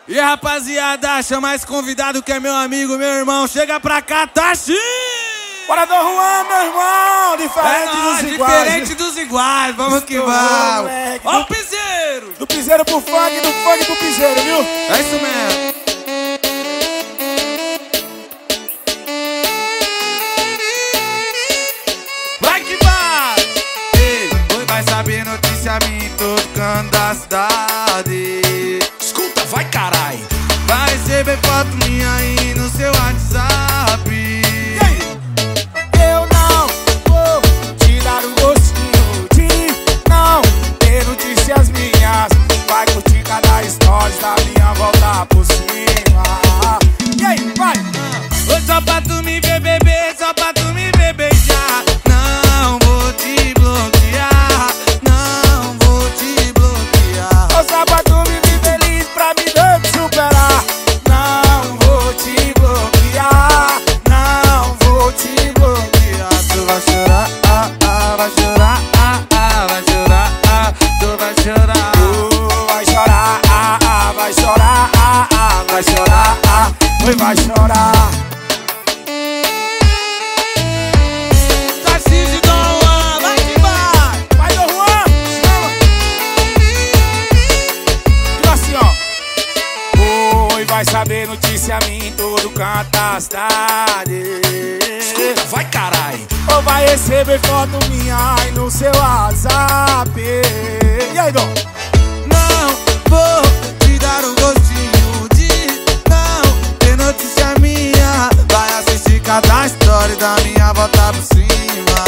E rapaziada, chama esse convidado que é meu amigo, meu irmão. Chega pra cá, Tachi! Bora do Juan, meu irmão! Diferente dos iguais. Diferente dos iguais, vamos que vamos. Ó o piseiro! Do piseiro pro funk, do funk pro piseiro, viu? É isso mesmo. Vai que vai! Ei, hoje vai saber notícia minha em todo canto da cidade. Escuta, vai carai! Vai receber foto minha aí no seu WhatsApp. E aí? Eu não vou te dar um gostinho de não ter notícias minhas. Vai curtir cada stories da minha volta por cima. E aí, vai! Oi, só pra tu me ver beber, só pra tu me ver beijar. Não vou te bloquear, não vou te bloquear. Ô, só pra tu me ver feliz pra me ver te superar. Não vou te bloquear, não vou te bloquear. Tu vai chorar, vai chorar, vai chorar, tu vai chorar. Tu vai chorar, vai chorar, vai chorar, vai chorar. Tarcísio Dom Juan, vai que vai! Vai do Juan, chama! Diga assim, ó. Oi, vai saber notícia minha em todo canto da cidade. Escuta, vai carai! Ou vai receber foto minha aí no seu WhatsApp. E aí, Dom? Não vou te dar um gostinho de não ter notícia minha. Vai assistir cada história da minha volta por cima.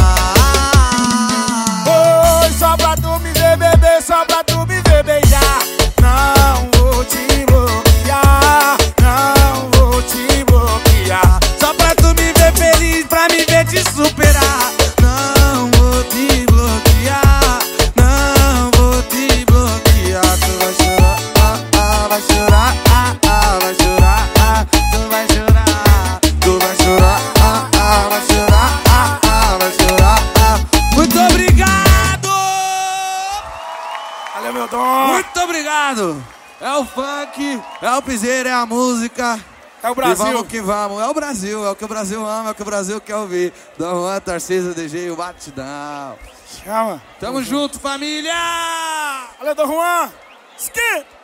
Oi, só pra tu me ver beber, só pra tu me ver beijar. Não vou te bloquear, não vou te bloquear. Só pra tu me ver feliz, pra me ver te superar. Não vou te bloquear, não vou te bloquear. Tu vai chorar, vai chorar, vai chorar, tu vai chorar. Tu vai chorar, vai chorar, vai chorar. Muito obrigado! Valeu, meu Dom. Muito obrigado! É o funk, é o piseiro, é a música. É o E Brasil. vamos que vamos, é o Brasil, é o que o Brasil ama, é o que o Brasil quer ouvir. Dom Juan, Tarcísio, DJ, o Batidão. Chama. Tamo junto, família! Valeu, Dom Juan. Skip.